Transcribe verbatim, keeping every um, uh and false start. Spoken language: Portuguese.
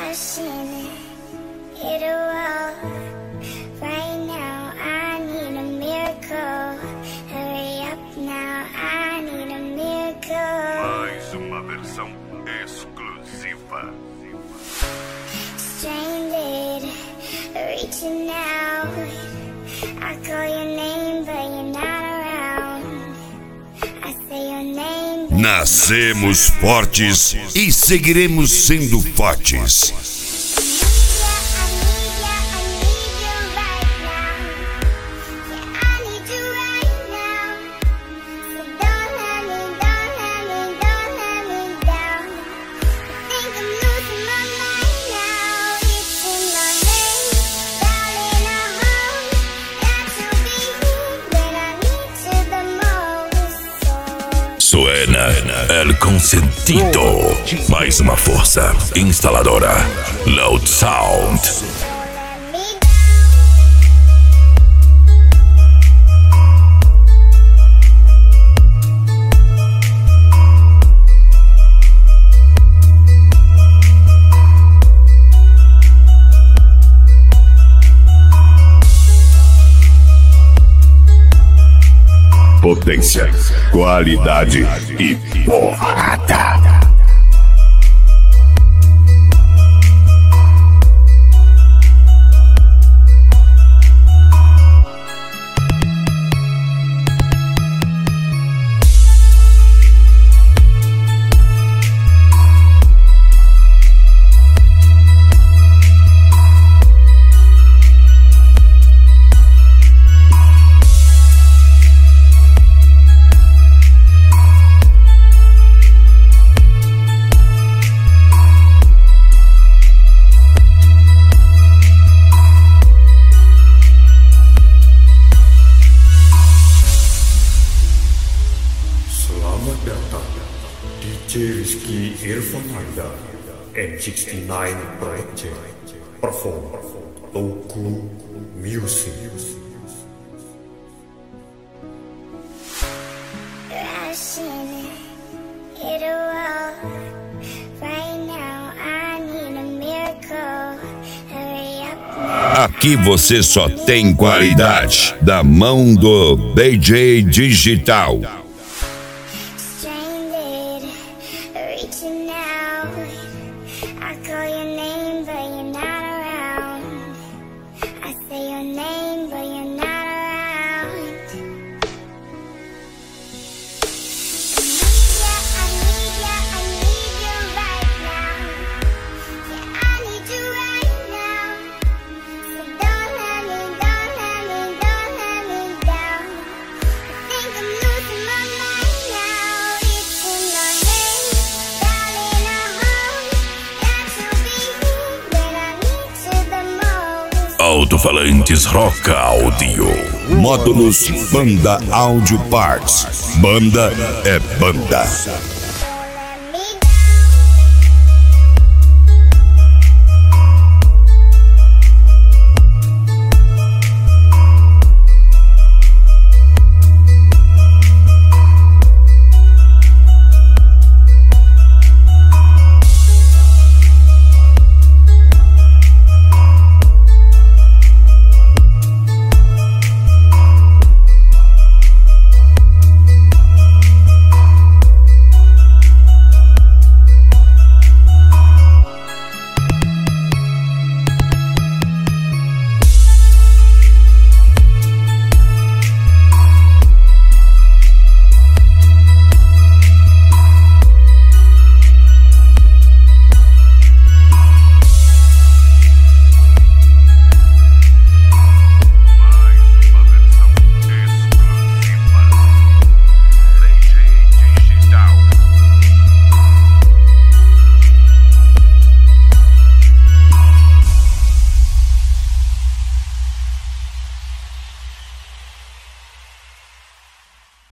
Rushing it all right now. I need a miracle. Hurry up now. I need a miracle. Mais uma versão exclusiva. Stranded, reaching out. I call your name, but you're not around. I say your name. Nascemos fortes e seguiremos sendo fortes. Suena El Consentido. Mais uma força instaladora. Loud Sound. Potência, qualidade e porrada. Selamat datang di D J Rizky Irfananda M sixty-nine Project perform Local Music. Rushing it all right now. I need a miracle. Hurry up now. Aqui você só tem qualidade da mão do D J Digital. Stranded, reaching out. I call your name, but you're not around. I say your name, but you're not around. I need ya, I need ya, I need you right now. Yeah, I need you right now. So don't let me, don't let me, don't let me down. I think I'm losing my mind now. It's in my head, darling, I hope that you'll be here when I need you the most. Alto-falantes Rock Audio. Módulos Banda Audio Parts. Banda é banda.